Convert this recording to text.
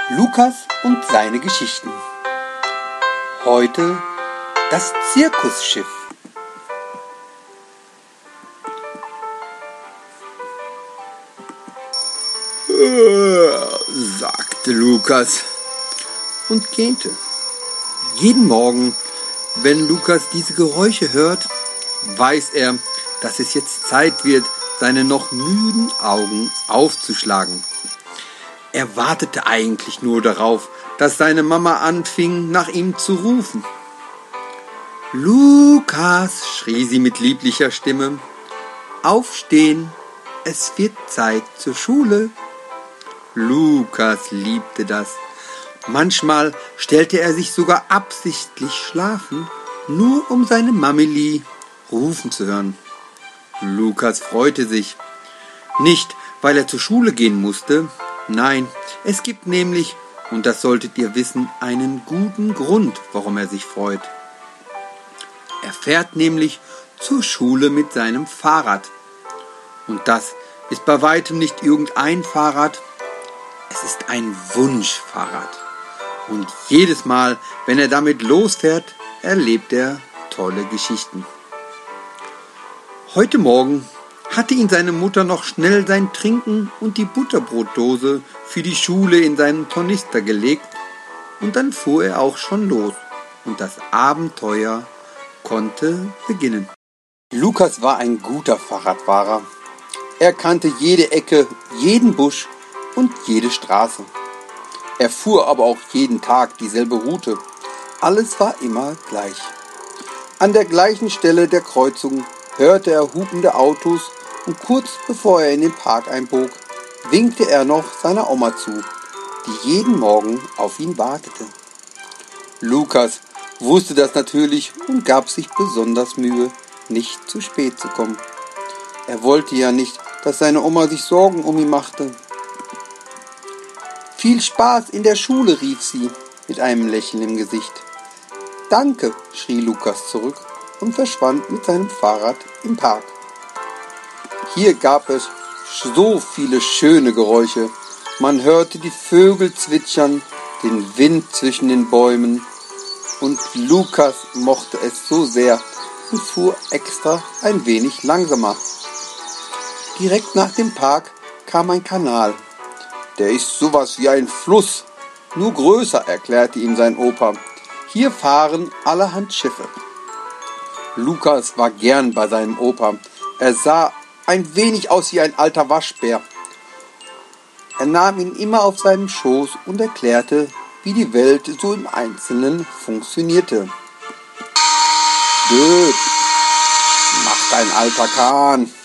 Lukas und seine Geschichten. Heute das Zirkusschiff. Sagte Lukas und gähnte. Jeden Morgen, wenn Lukas diese Geräusche hört, weiß er, dass es jetzt Zeit wird, seine noch müden Augen aufzuschlagen. Er wartete eigentlich nur darauf, dass seine Mama anfing, nach ihm zu rufen. »Lukas«, schrie sie mit lieblicher Stimme, »aufstehen, es wird Zeit zur Schule.« Lukas liebte das. Manchmal stellte er sich sogar absichtlich schlafen, nur um seine Mamili rufen zu hören. Lukas freute sich. Nicht, weil er zur Schule gehen musste. Nein, es gibt nämlich, und das solltet ihr wissen, einen guten Grund, warum er sich freut. Er fährt nämlich zur Schule mit seinem Fahrrad. Und das ist bei weitem nicht irgendein Fahrrad, es ist ein Wunschfahrrad. Und jedes Mal, wenn er damit losfährt, erlebt er tolle Geschichten. Heute Morgen hatte ihn seine Mutter noch schnell sein Trinken und die Butterbrotdose für die Schule in seinen Tornister gelegt und dann fuhr er auch schon los und das Abenteuer konnte beginnen. Lukas war ein guter Fahrradfahrer. Er kannte jede Ecke, jeden Busch und jede Straße. Er fuhr aber auch jeden Tag dieselbe Route. Alles war immer gleich. An der gleichen Stelle der Kreuzung hörte er hupende Autos und kurz bevor er in den Park einbog, winkte er noch seiner Oma zu, die jeden Morgen auf ihn wartete. Lukas wusste das natürlich und gab sich besonders Mühe, nicht zu spät zu kommen. Er wollte ja nicht, dass seine Oma sich Sorgen um ihn machte. »Viel Spaß in der Schule«, rief sie mit einem Lächeln im Gesicht. »Danke«, schrie Lukas zurück und verschwand mit seinem Fahrrad im Park. Hier gab es so viele schöne Geräusche. Man hörte die Vögel zwitschern, den Wind zwischen den Bäumen. Und Lukas mochte es so sehr und fuhr extra ein wenig langsamer. Direkt nach dem Park kam ein Kanal. Der ist sowas wie ein Fluss, nur größer, erklärte ihm sein Opa. Hier fahren allerhand Schiffe. Lukas war gern bei seinem Opa. Er sah ein wenig aus wie ein alter Waschbär. Er nahm ihn immer auf seinen Schoß und erklärte, wie die Welt so im Einzelnen funktionierte. »Död«, macht ein alter Kahn.